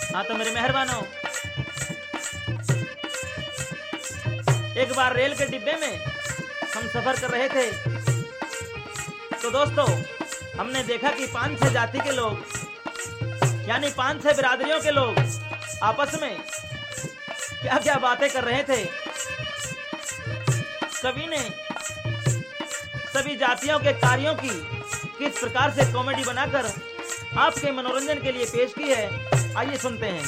हाँ तो मेरे मेहरबानों, एक बार रेल के डिब्बे में हम सफर कर रहे थे तो दोस्तों हमने देखा कि 5-6 जाति के लोग यानी 5-6 बिरादरियों के लोग आपस में क्या क्या बातें कर रहे थे। कवि ने सभी जातियों के कार्यों की किस प्रकार से कॉमेडी बनाकर आपके मनोरंजन के लिए पेश की है, आइए सुनते हैं।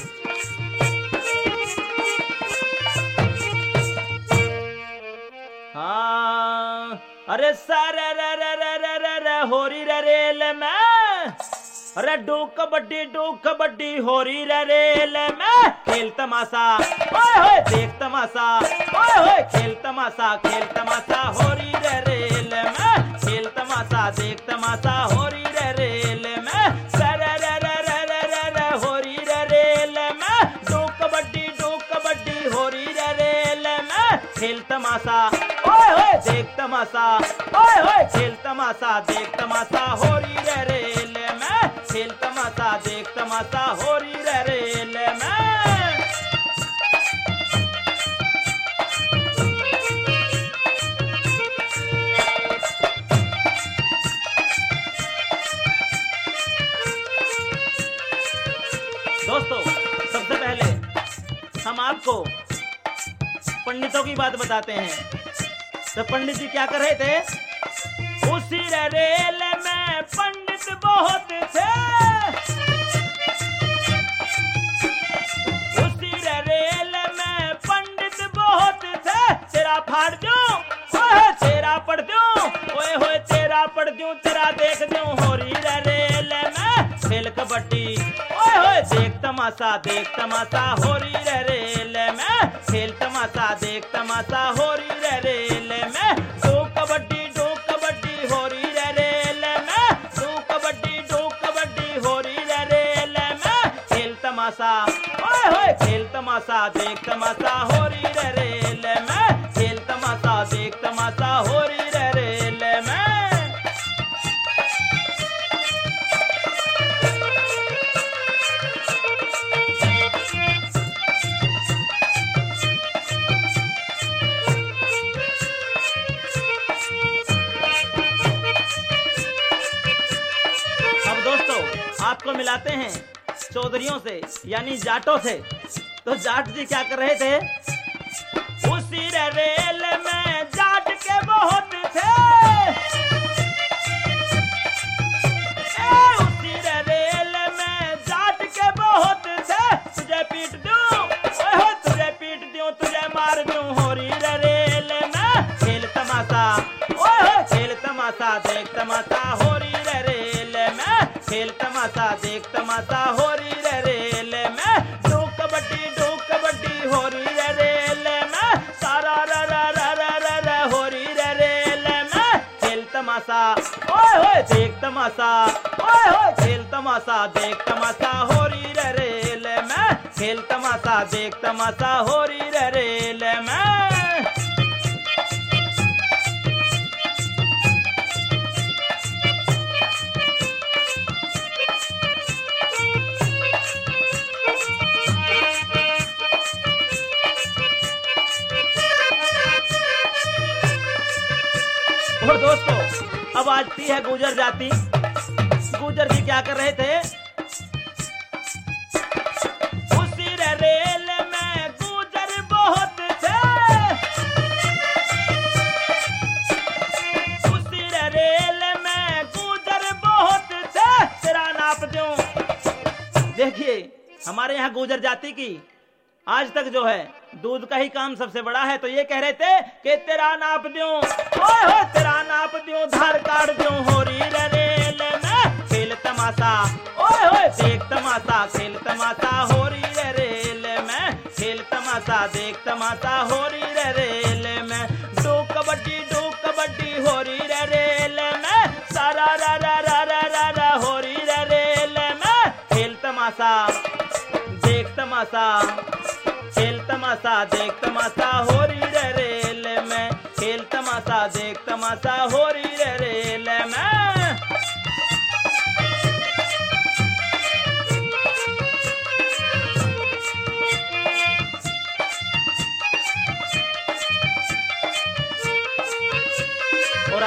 हाँ, अरे सारे रे रे रे रे रे रे होरी रे रेल में, अरे डू कबड्डी होरी रे रेल में, खेल तमाशा ओए होए देख तमाशा, ओए होए खेल तमाशा होरी रे रेल में, खेल तमाशा देख तमाशा होरी रे रेल में, सरे रे रे रे रे रे रे होरी रे रेल में, डू कबड्डी होरी रे रेल में, खेल तमाशा ओए होए देख तमाशा, ओए होए खेल तमाशा देख तमाशा होरी रे रेल में, खेल तमाशा देख तमाशा होरी रे रेल में। दोस्तों सबसे पहले हम आपको पंडितों की बात बताते हैं। तो पंडित जी क्या कर रहे थे? उसी रेल में पंडित बहुत थे, उसी रेल में पंडित बहुत थे, तेरा फाड़ दूं ओए तेरा पढ़ दूं, ओए होए तेरा पढ़ दूं, तेरा देख दूं होरी रेल में, खेल कबड्डी ओए होए देख तमाशा होरी रेल में, खेल तमाशा देख तमाशा होरी रेल में, डू कबड्डी होरी रेल में, डू कबड्डी होरी रेल में, खेल तमाशा ओए होए खेल तमाशा देख तमाशा होरी रेल में, खेल तमाशा देख तमाशा होरी रेल में। आपको मिलाते हैं चौधरियों से यानी जाटों से। तो जाट जी क्या कर रहे थे? उसी रेल में जाट के बहुत थे, उसी रेल में जाट के बहुत थे, तुझे पीट दूं ओए तुझे पीट दूं, तुझे मार दूं होरी रेल में, खेल तमाशा ओए खेल तमाशा देख तमाशा होरी रेल में, खेल तमाशा देख तमाशा होरी रेल में, डू कबड्डी होरी रेल में, सारा रा रा रा रा रा रा होरी रेल में, खेल तमाशा ओए होए देख तमाशा, ओए होए खेल तमाशा देख तमाशा होरी रेल में, खेल तमाशा देख तमाशा होरी रेल में। और दोस्तों अब आती है गुजर जाति। गुजर जी क्या कर रहे थे? उसी रेल में गुजर बहुत थे, उसी रेल में गुजर बहुत थे, तेरा नाप दूं। देखिए हमारे यहाँ गुजर जाति की आज तक जो है दूध का ही काम सबसे बड़ा है। तो ये कह रहे थे कि तेरा नाप दूं ओए हो तेरा नाप दूं, धार काट दूं होरी रेल में, खेल तमाशा ओए होए देख तमाशा, खेल तमाशा होरी रेल में, खेल तमाशा देख तमाशा होरी रेल में, डू कबड्डी होरी रेल में, सारा रा रा रा रा रा रा होरी रेल में, खेल तमाशा देख तमाशा, खेल तमाशा देख तमाशा होरी रेल में, खेल तमाशा देख तमाशा होरी रेल में।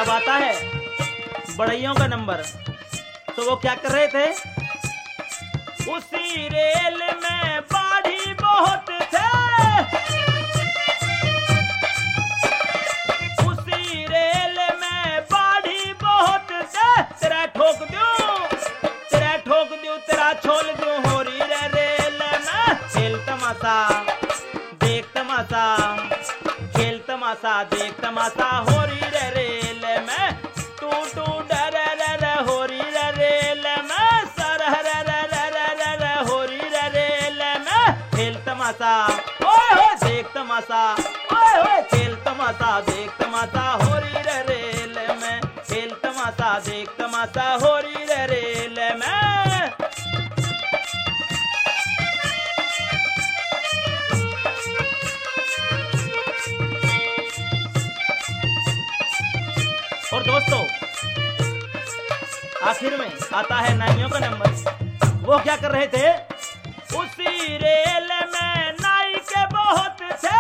अब आता है बढ़इयों का नंबर। तो वो क्या कर रहे थे, उसी रेल में बाढ़ी बहुत थे, उसी रेल में बाढ़ी बहुत थे, तेरा ठोक दूं, तेरा ठोक दूं, तेरा छोल दूं, हो रही रे रेल में खेल तमाशा, देख तमाशा, खेल तमाशा, देख तमाशा, हो रही रे रेल में टू टू डर रे हो रही रे रेल में सर रे रे हो रही रे रेल में खेल तमाशा, ओए हो देख तमाशा, ओए हो खेल तमाशा, देख तमाशा, हो रही रे रेल में खेल तमाशा, देख तमाशा, हो रही रे रेल में। और दोस्तों आखिर में आता है नाइयों का नंबर। वो क्या कर रहे थे, उसी रेल में नाई के बहुत थे,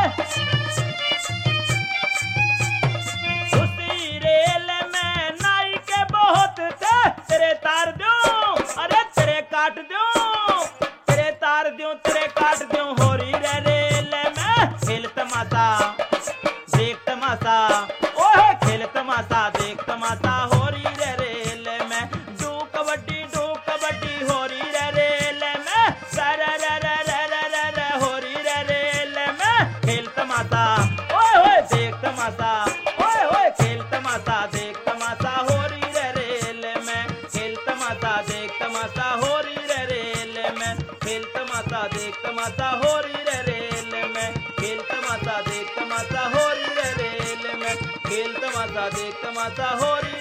उसी रेल में नाई के बहुत थे, तेरे तार दूं, अरे तेरे काट दूं, तेरे तार दूं, तेरे काट दूं, हो रही रे रेल में खेल तमाशा, देख तमाशा, ओए खेल तमाशा, देख तमाशा, हो रही रे रेल में डू कबड्डी हो रही रे रेल में सर रे हो रही रे रेल में खेल तमाशा, ओए ओए देख तमाशा, ओए ओए खेल तमाशा, देख तमाशा, हो रही रे रेल में खेल तमाशा, देख तमाशा, हो रही रे रेल में खेल तमाशा, देख तमाशा, हो रही रे रेल में खेल तमाशा, देख तमाशा, हो रही रे रेल में खेल तमाशा, देख तमाशा, हो रही